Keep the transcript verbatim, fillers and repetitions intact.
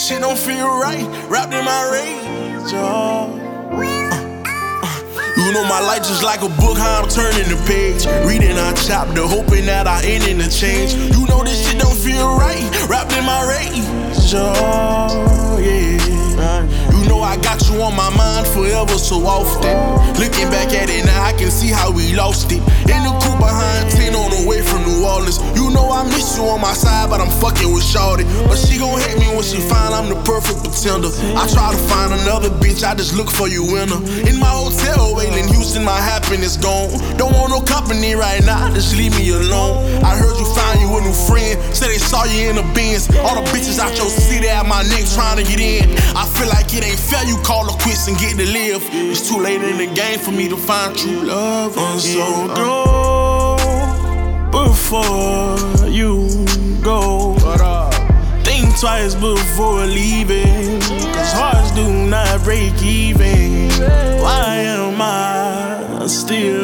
shit don't feel right, wrapped in my rage, oh. You know my life just like a book, how I'm turning the page. Reading our chapter, hoping that I end in a change. You know this shit don't feel right, wrapped in my rage, oh, yeah. You know I got you on my mind forever so often. Looking back at it now, I can see how we lost it. In the coupe behind ten on the way from New Orleans. You know I miss you on my side, but I'm fucking with shorty. But she gon' hate me when she find I'm the perfect pretender. I try to find another bitch, I just look for you in her. In my hotel, waiting Houston, my happiness gone. Don't want no company right now, just leave me alone. I heard you found you a new friend, said they saw you in the Benz. All the bitches out your city at my neck trying to get in. I feel like it ain't fair, you call her quits and get to live. It's too late in the game for me to find true love. And so go before you go. Think twice before leaving, cause hearts do not break even. Why am I still